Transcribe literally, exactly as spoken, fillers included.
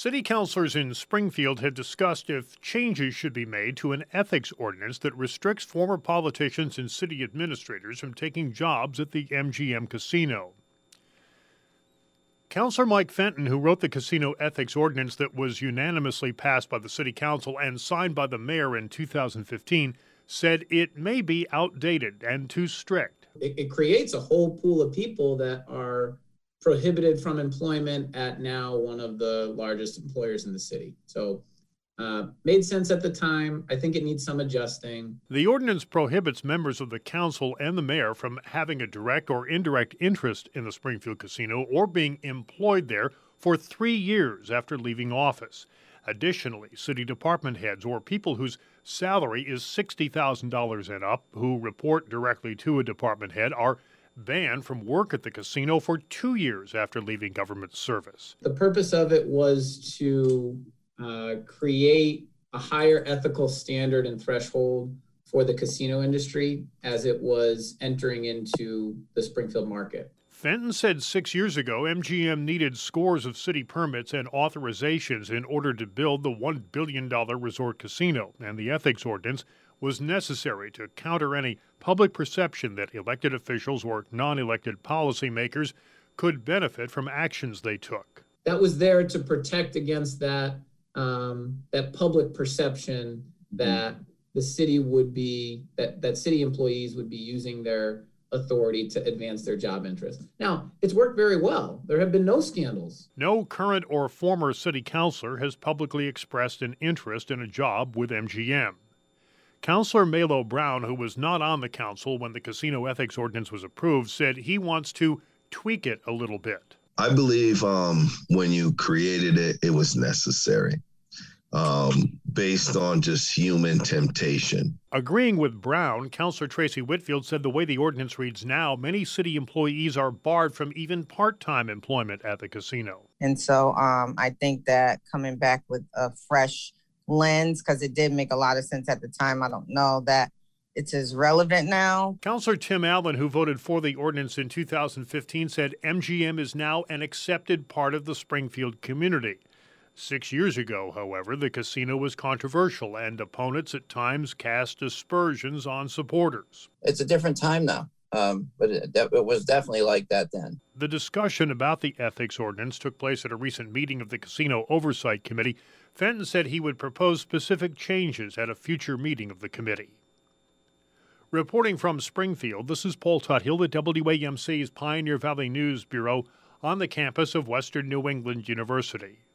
City councilors in Springfield had discussed if changes should be made to an ethics ordinance that restricts former politicians and city administrators from taking jobs at the M G M Casino. Councilor Mike Fenton, who wrote the casino ethics ordinance that was unanimously passed by the city council and signed by the mayor in two thousand fifteen, said it may be outdated and too strict. It, it creates a whole pool of people that are prohibited from employment at now one of the largest employers in the city. So uh, made sense at the time. I think it needs some adjusting. The ordinance prohibits members of the council and the mayor from having a direct or indirect interest in the Springfield Casino or being employed there for three years after leaving office. Additionally, city department heads or people whose salary is sixty thousand dollars and up who report directly to a department head are banned from work at the casino for two years after leaving government service. The purpose of it was to uh, create a higher ethical standard and threshold for the casino industry as it was entering into the Springfield market. Fenton said six years ago M G M needed scores of city permits and authorizations in order to build the one billion dollars resort casino, and the ethics ordinance was necessary to counter any public perception that elected officials or non-elected policymakers could benefit from actions they took. That was there to protect against that um, that public perception that the city would be, that, that city employees would be using their authority to advance their job interests. Now, it's worked very well. There have been no scandals. No current or former city councilor has publicly expressed an interest in a job with M G M. Councilor Malo Brown, who was not on the council when the casino ethics ordinance was approved, said he wants to tweak it a little bit. I believe um, when you created it, it was necessary um, based on just human temptation. Agreeing with Brown, Councilor Tracy Whitfield said the way the ordinance reads now, many city employees are barred from even part-time employment at the casino. And so um, I think that coming back with a fresh lens, because it did make a lot of sense at the time, I don't know that it's as relevant now. Councilor Tim Allen, who voted for the ordinance in two thousand fifteen, said M G M is now an accepted part of the Springfield community. Six years ago, however, the casino was controversial and opponents at times cast aspersions on supporters. It's a different time now, um, but it, it was definitely like that then. The discussion about the ethics ordinance took place at a recent meeting of the Casino Oversight Committee. Fenton said he would propose specific changes at a future meeting of the committee. Reporting from Springfield, this is Paul Tuthill at W A M C's Pioneer Valley News Bureau on the campus of Western New England University.